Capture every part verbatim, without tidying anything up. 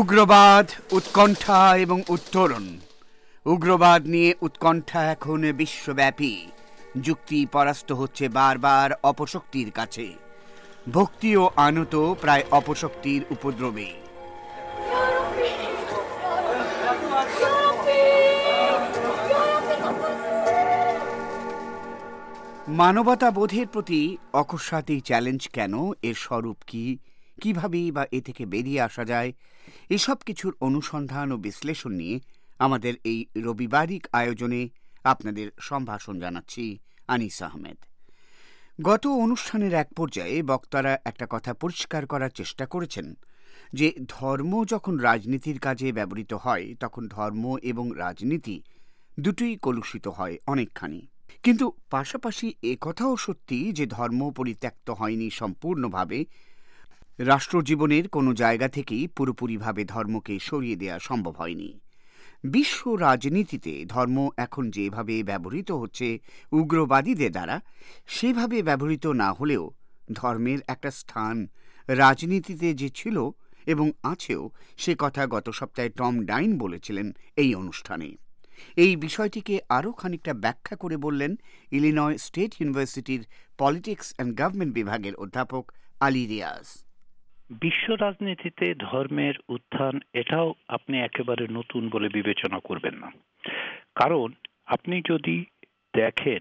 উগ্রবাদ, উৎকণ্ঠা এবং উত্তরণ। উগ্রবাদ নিয়ে উৎকণ্ঠা এখন বিশ্বব্যাপী। যুক্তি পরাস্ত হচ্ছে বারবার অপশক্তির কাছে। ভক্তিও আনত প্রায় অপশক্তির উপদ্রবে। মানবতা বোধের প্রতি অকস্মাৎ এই চ্যালেঞ্জ কেন, এর স্বরূপ কি, কিভাবেই বা এ থেকে বেরিয়ে আসা যায়, এসব কিছুর অনুসন্ধান ও বিশ্লেষণ নিয়ে আমাদের এই রবিবারিক আয়োজনে আপনাদের সম্ভাষণ জানাচ্ছি আনিস আহমেদ। গত অনুষ্ঠানের এক পর্যায়ে বক্তারা একটা কথা পরিষ্কার করার চেষ্টা করেছেন যে ধর্ম যখন রাজনীতির কাজে ব্যবহৃত হয় তখন ধর্ম এবং রাজনীতি দুটোই কলুষিত হয় অনেকখানি। কিন্তু পাশাপাশি একথাও সত্যি যে ধর্ম পরিত্যক্ত হয়নি সম্পূর্ণভাবে। রাষ্ট্রজীবনের কোনো জায়গা থেকেই পুরোপুরিভাবে ধর্মকে সরিয়ে দেওয়া সম্ভব হয়নি। বিশ্ব রাজনীতিতে ধর্ম এখন যেভাবে ব্যবহৃত হচ্ছে উগ্রবাদীদের দ্বারা, সেভাবে ব্যবহৃত না হলেও ধর্মের একটা স্থান রাজনীতিতে যে ছিল এবং আছেও, সে কথা গত সপ্তাহে টম ডাইন বলেছিলেন এই অনুষ্ঠানে। এই বিষয়টিকে আরও খানিকটা ব্যাখ্যা করে বললেন ইলিনয় স্টেট ইউনিভার্সিটির পলিটিক্স অ্যান্ড গভর্নমেন্ট বিভাগের অধ্যাপক আলী রিয়াজ। বিশ্ব রাজনীতিতে ধর্মের উত্থান এটাও আপনি একেবারে নতুন বলে বিবেচনা করবেন না। কারণ আপনি যদি দেখেন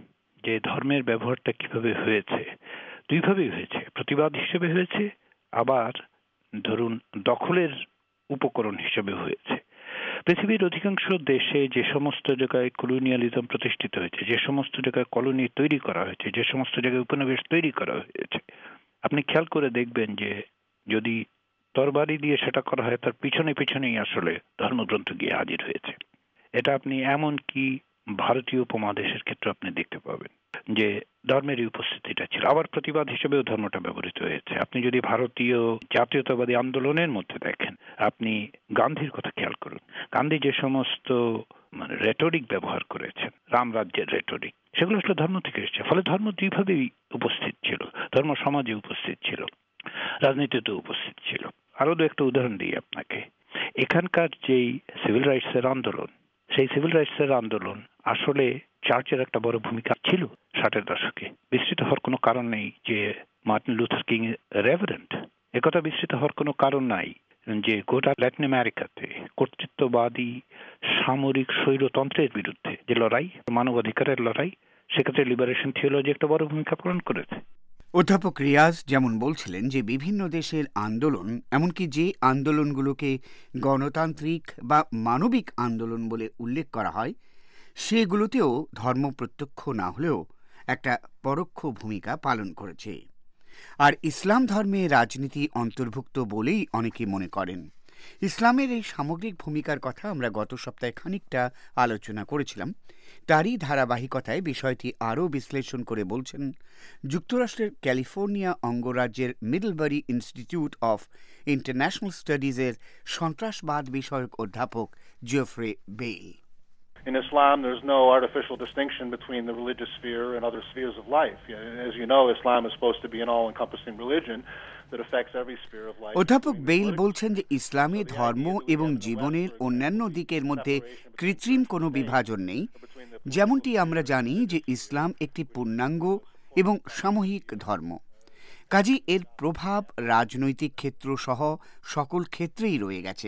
যে ধর্মের ব্যবহারটা কিভাবে হয়েছে, দুইভাবেই হয়েছে। প্রতিবাদ হিসেবে হয়েছে, আবার ধরুন দখলের উপকরণ হিসেবে হয়েছে। পৃথিবীর অধিকাংশ দেশে যে সমস্ত জায়গায় কলোনিয়ালিজম প্রতিষ্ঠিত হয়েছে, যে সমস্ত জায়গায় কলোনি তৈরি করা হয়েছে, যে সমস্ত জায়গায় উপনিবেশ তৈরি করা হয়েছে, আপনি খেয়াল করে দেখবেন যে যদি তরবারি দিয়ে সেটা করা হয়, তার পিছনে পিছনেই আসলে ধর্মগ্রন্থ গিয়ে হাজির হয়েছে। এটা আপনি এমন কি ভারতীয় উপমহাদেশের ক্ষেত্রে আপনি দেখতে পাবেন যে ধর্মের উপস্থিতিটা ছিল। আবার প্রতিবাদ হিসেবেও ধর্মটা ব্যবহৃত হয়েছে। আপনি যদি ভারতীয় জাতীয়তাবাদী আন্দোলনের মধ্যে দেখেন, আপনি গান্ধীর কথা খেয়াল করুন। গান্ধী যে সমস্ত মানে রেটরিক ব্যবহার করেছেন, রামরাজ্যের রেটরিক, সেগুলো আসলে ধর্ম থেকে এসেছে। ফলে ধর্ম দুইভাবেই উপস্থিত ছিল। ধর্ম সমাজে উপস্থিত ছিল, রাজনীতিতে উপস্থিত ছিল। আরো দু একটা উদাহরণ দিই আপনাকে। এখানকার যেই সিভিল রাইটস এর আন্দোলন, সেই সিভিল রাইটস এর আন্দোলন আসলে চার্চের একটা বড় ভূমিকা ছিল ষাটের দশকে। বিস্তৃত হওয়ার কোনো কারণ নেই যে মার্টিন লুথার কিং রেভারেন্ট, একথা বিস্তৃত হওয়ার কোনো কারণ নাই যে গোটা ল্যাটিন আমেরিকাতে কর্তৃত্ববাদী সামরিক স্বৈরতন্ত্রের বিরুদ্ধে যে লড়াই, মানবাধিকারের লড়াই, সেক্ষেত্রে লিবারেশন থিওলজি একটা বড় ভূমিকা পালন করেছে। অধ্যাপক রিয়াজ যেমন বলছিলেন যে বিভিন্ন দেশের আন্দোলন, এমনকি যে আন্দোলনগুলোকে গণতান্ত্রিক বা মানবিক আন্দোলন বলে উল্লেখ করা হয়, সেগুলোতেও ধর্ম প্রত্যক্ষ না হলেও একটা পরোক্ষ ভূমিকা পালন করেছে। আর ইসলাম ধর্মে রাজনীতি অন্তর্ভুক্ত বলেই অনেকে মনে করেন। ইসলামের এই সামগ্রিক ভূমিকার কথা আমরা গত সপ্তাহে খানিকটা আলোচনা করেছিলাম। তারই ধারাবাহিকতায় বিষয়টি আরও বিশ্লেষণ করে বলছেন যুক্তরাষ্ট্রের ক্যালিফোর্নিয়া অঙ্গরাজ্যের মিডলবারি ইনস্টিটিউট অফ ইন্টারন্যাশনাল স্টাডিজের সন্ত্রাসবাদ বিষয়ক অধ্যাপক Geoffrey Bale. In Islam, there's no artificial distinction between the religious sphere and other spheres of life. As you know, Islam is supposed to be an all-encompassing religion that affects every sphere of life. অধ্যাপক Bale বলছেন যে ইসলামে ধর্ম এবং জীবনের অন্যান্য দিকের মধ্যে কৃত্রিম কোনো বিভাজন নেই। যেমনটি আমরা জানি যে ইসলাম একটি পূর্ণাঙ্গ এবং সামূহিক ধর্ম, কাজেই এর প্রভাব রাজনৈতিক ক্ষেত্র সহ সকল ক্ষেত্রেই রয়ে গেছে।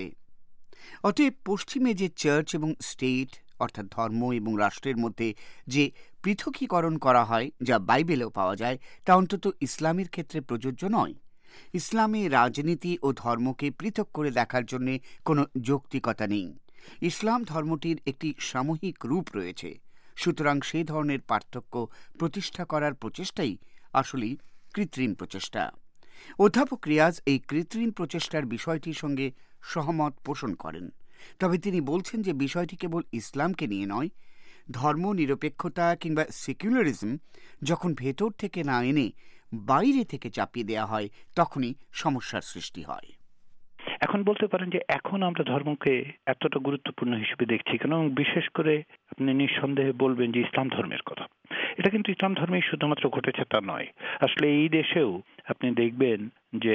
অতএব পশ্চিমে যে চার্চ এবং স্টেট অর্থাৎ ধর্ম এবং রাষ্ট্রের মধ্যে যে পৃথকীকরণ করা হয়, যা বাইবেলেও পাওয়া যায়, তা অন্তত ইসলামের ক্ষেত্রে প্রযোজ্য নয়। ইসলামে রাজনীতি ও ধর্মকে পৃথক করে দেখার জন্য কোনো যৌক্তিকতা নেই। ইসলাম ধর্মটির একটি সামূহিক রূপ রয়েছে, সুতরাং সেই ধরনের পার্থক্য প্রতিষ্ঠা করার প্রচেষ্টাই আসলেই কৃত্রিম প্রচেষ্টা। অধ্যাপক রিয়াজ এই কৃত্রিম প্রচেষ্টার বিষয়টির সঙ্গে সহমত পোষণ করেন, তবে তিনি বলছেন যে বিষয়টি কেবল ইসলামকে নিয়ে নয়। ধর্ম নিরপেক্ষতা কিংবা সেকুলারিজম যখন ভেতর থেকে না এনে বাইরে থেকে চাপিয়ে দেওয়া হয়, তখনই সমস্যার সৃষ্টি হয়। এখন বলতে পারেন যে এখন আমরা ধর্মকে এতটা গুরুত্বপূর্ণ হিসেবে দেখছি কেন, বিশেষ করে আপনি নিঃসন্দেহে বলবেন যে ইসলাম ধর্মের কথা। এটা কিন্তু ইসলাম ধর্মেই শুধুমাত্র ঘটেছে তা নয়। আসলে এই দেশেও আপনি দেখবেন যে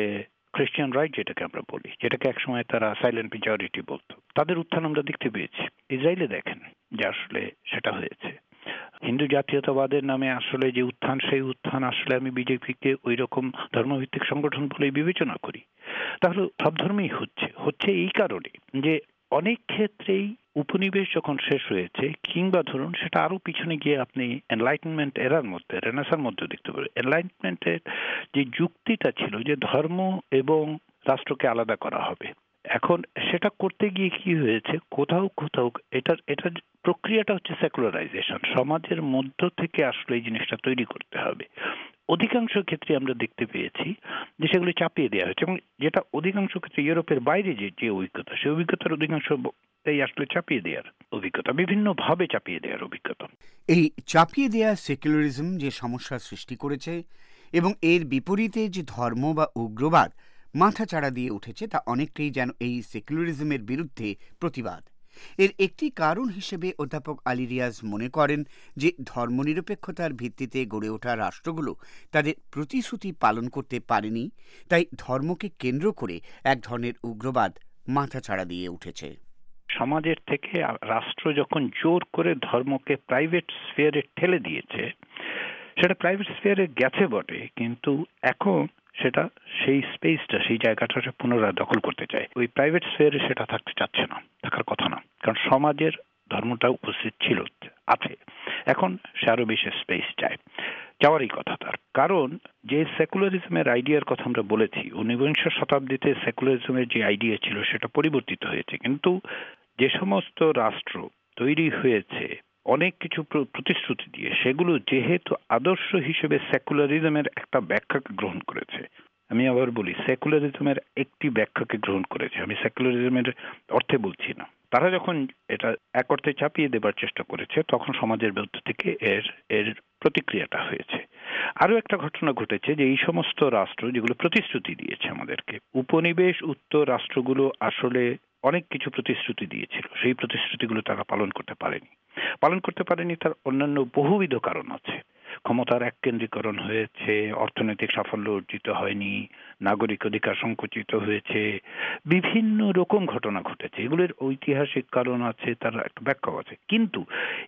খ্রিস্টান রাইট যেটাকে আমরা বলি, যেটাকে একসময় তারা সাইলেন্ট মেজরিটি বলতো, তাদের উত্থান আমরা দেখতে পেয়েছি। ইসরায়েলে দেখেন যে আসলে সেটা হয়েছে। হিন্দু জাতীয়তাবাদের নামে আসলে যে উত্থান, সেই উত্থান আসলে আমি বিজেপিকে ওই রকম ধর্মভিত্তিক সংগঠন বলে বিবেচনা করি। তাহলে সব ধর্মেই হচ্ছে হচ্ছে এই কারণে যে অনেক ক্ষেত্রেই উপনিবেশ যখন শেষ হয়েছে, কিংবা ধরুন সেটা আরো পিছনে গিয়ে আপনি এনলাইটমেন্ট এরার মধ্যে, রেনেসার মধ্যে দেখতে পাবেন, এনলাইটমেন্টের যে যুক্তিটা ছিল যে ধর্ম এবং রাষ্ট্রকে আলাদা করা হবে, এখন সেটা করতে গিয়ে কি হয়েছে, কোথাও কোথাও এটার এটার প্রক্রিয়াটা হচ্ছে সেকুলারাইজেশন। সমাজের মধ্য থেকে আসলে এই জিনিসটা তৈরি করতে হবে। অধিকাংশ ক্ষেত্রে আমরা দেখতে পেয়েছি যে সেগুলি চাপিয়ে দেওয়া হয়েছে, এবং যেটা অধিকাংশ ক্ষেত্রে ইউরোপের বাইরে যে যে অভিজ্ঞতা, সেই অভিজ্ঞতার অধিকাংশ এই আসলে চাপিয়ে দেওয়ার অভিজ্ঞতা, বিভিন্ন ভাবে চাপিয়ে দেওয়ার অভিজ্ঞতা। এই চাপিয়ে দেওয়া সেকুলারিজম যে সমস্যার সৃষ্টি করেছে এবং এর বিপরীতে যে ধর্ম বা উগ্রবাদ মাথা চাড়া দিয়ে উঠেছে, তা অনেকটাই যেন এই সেকুলারিজমের বিরুদ্ধে প্রতিবাদ। এর একটি কারণ হিসেবে অধ্যাপক আলী রিয়াজ মনে করেন যে ধর্মনিরপেক্ষতার ভিত্তিতে গড়ে ওঠা রাষ্ট্রগুলো তাদের প্রতিশ্রুতি পালন করতে পারেনি, তাই ধর্মকে কেন্দ্র করে এক ধরনের উগ্রবাদ মাথাচাড়া দিয়ে উঠেছে। সমাজের থেকে রাষ্ট্র যখন জোর করে ধর্মকে প্রাইভেট স্ফিয়ারে ঠেলে দিয়েছে, সেটা প্রাইভেট স্ফিয়ারে গেছে বটে, কিন্তু এখন সেটা সেই স্পেসটা, সেই জায়গাটা পুনরায় দখল করতে চায়। ওই প্রাইভেট স্ফিয়ারে সেটা থাকতে চাচ্ছে না, থাকার কথা না, কারণ সমাজের ধর্মটা উপস্থিত ছিল, আছে, এখন সে আরো বেশি স্পেস চায়, যাওয়ারই কথা তার। কারণ যে সেকুলারিজমের আইডিয়ার কথা আমরা বলেছি, ঊনবিংশ শতাব্দীতে সেকুলারিজমের যে আইডিয়া ছিল সেটা পরিবর্তিত হয়েছে, কিন্তু যে সমস্ত রাষ্ট্র তৈরি হয়েছে অনেক কিছু প্রতিশ্রুতি দিয়ে, সেগুলো যেহেতু আদর্শ হিসেবে সেকুলারিজমের একটা ব্যাখ্যাকে গ্রহণ করেছে, আমি আবার বলি সেকুলারিজমের একটি ব্যাখ্যাকে গ্রহণ করেছে, আমি সেকুলারিজমের অর্থে বলছি না। তারা যখন এটা এক অর্থে চাপিয়ে দেবার চেষ্টা করেছে, তখন সমাজের মধ্য থেকে এর এর প্রতিক্রিয়াটা হয়েছে। আরো একটা ঘটনা ঘটেছে যে এই সমস্ত রাষ্ট্র যেগুলো প্রতিশ্রুতি দিয়েছে আমাদেরকে, উপনিবেশ উত্তর রাষ্ট্রগুলো আসলে অনেক কিছু প্রতিশ্রুতি দিয়েছিল, সেই প্রতিশ্রুতিগুলো তারা পালন করতে পারেনি। পালন করতে পারেনি তার অন্যান্য বহুবিধ কারণ আছে। ক্ষমতার এককেন্দ্রীকরণ হয়েছে, অর্থনৈতিক সাফল্য অর্জিত হয়নি, নাগরিক অধিকার সংকুচিত হয়েছে, বিভিন্ন রকম ঘটনা ঘটেছে। এগুলোর ঐতিহাসিক কারণ আছে, তার একটা ব্যাখ্যা আছে। কিন্তু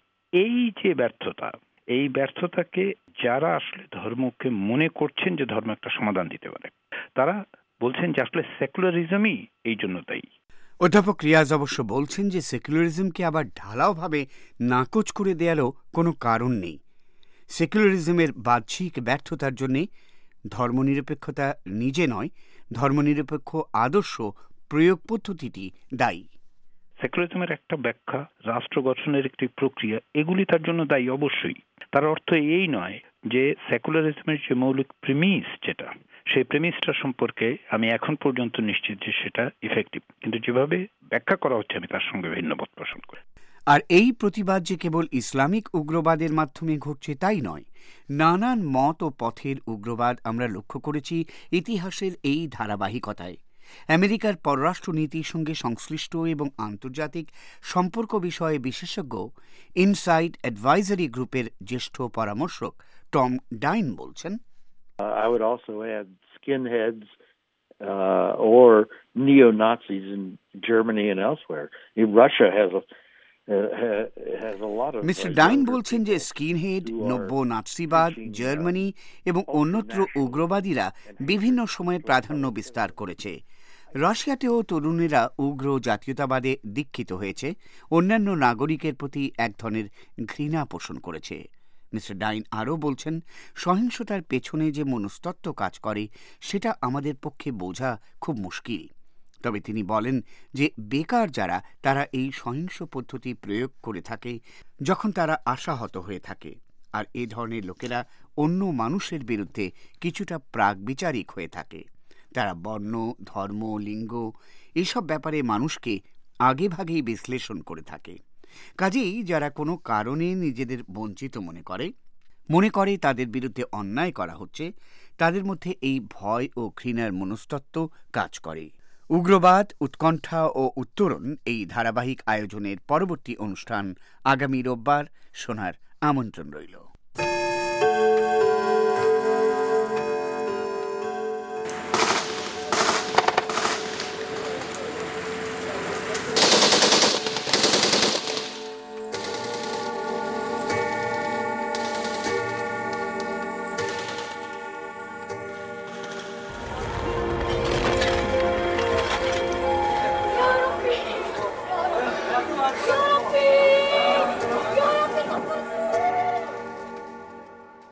এই যে ব্যর্থতা, এই ব্যর্থতাকে যারা আসলে ধর্মকে মনে করছেন যে ধর্ম একটা সমাধান দিতে পারে, তারা বলছেন যে আসলে সেকুলারিজমই এই জন্য দায়ী। অধ্যাপক রিয়াজ অবশ্য বলছেন যে সেকুলারিজমকে আবার ঢালাওভাবে নাকচ করে দেওয়ারও কোনো কারণ নেই। সেকুলারিজমের বাহ্যিক ব্যর্থতার জন্য ধর্মনিরপেক্ষতা নিজে নয়, ধর্মনিরপেক্ষ আদর্শ প্রয়োগ পদ্ধতিটি দায়ী। সেকুলারিজমের একটা ব্যাখ্যা, রাষ্ট্র গঠনের একটি প্রক্রিয়া, এগুলি তার জন্য দায়ী অবশ্যই। তার অর্থ এই নয় যে সেকুলারিজমের যে মৌলিক প্রিমিস, যেটা সেই প্রিমিসটা সম্পর্কে আমি এখন পর্যন্ত নিশ্চিত যে সেটা ইফেক্টিভ, কিন্তু যেভাবে ব্যাখ্যা করা হচ্ছে আমি তার সঙ্গে ভিন্ন মত পোষণ করি। আর এই প্রতিবাদ যে কেবল ইসলামিক উগ্রবাদের মাধ্যমে ঘটছে তাই নয়, নানান মত ও পথের উগ্রবাদ আমরা লক্ষ্য করেছি ইতিহাসের এই ধারাবাহিকতায়। আমেরিকার পররাষ্ট্রনীতির সঙ্গে সংশ্লিষ্ট এবং আন্তর্জাতিক সম্পর্ক বিষয়ে বিশেষজ্ঞ ইনসাইড অ্যাডভাইজারি গ্রুপের জ্যেষ্ঠ পরামর্শক টম ডাইন বলছেন, I would also add skinheads uh, or neo-Nazis in Germany and elsewhere. I mean, Russia has a mister Dine বলছেন যে স্কিনহেড, নব্য নাৎসিবাদ, জার্মানি এবং অন্যত্র উগ্রবাদীরা বিভিন্ন সময়ে প্রাধান্য বিস্তার করেছে। রাশিয়াতেও তরুণেরা উগ্র জাতীয়তাবাদে দীক্ষিত হয়েছে, অন্যান্য নাগরিকের প্রতি এক ধরনের ঘৃণা পোষণ করেছে। মিস্টার ডাইন আরও বলছেন, সহিংসতার পেছনে যে মনস্তত্ত্ব কাজ করে সেটা আমাদের পক্ষে বোঝা খুব মুশকিল। তবে তিনি বলেন যে বেকার যারা, তারা এই সহিংস পদ্ধতি প্রয়োগ করে থাকে যখন তারা আশাহত হয়ে থাকে, আর এ ধরনের লোকেরা অন্য মানুষের বিরুদ্ধে কিছুটা প্রাকবিচারিক হয়ে থাকে। তারা বর্ণ, ধর্ম, লিঙ্গ এসব ব্যাপারে মানুষকে আগেভাগেই বিশ্লেষণ করে থাকে। কাজেই যারা কোনো কারণে নিজেদের বঞ্চিত মনে করে মনে করে তাদের বিরুদ্ধে অন্যায় করা হচ্ছে, তাদের মধ্যে এই ভয় ও ঘৃণার মনস্তত্ত্ব কাজ করে। উগ্রবাদ, উৎকণ্ঠা ও উত্তরণ এই ধারাবাহিক আয়োজনের পরবর্তী অনুষ্ঠান আগামী রোববার শোনার আমন্ত্রণ রইল।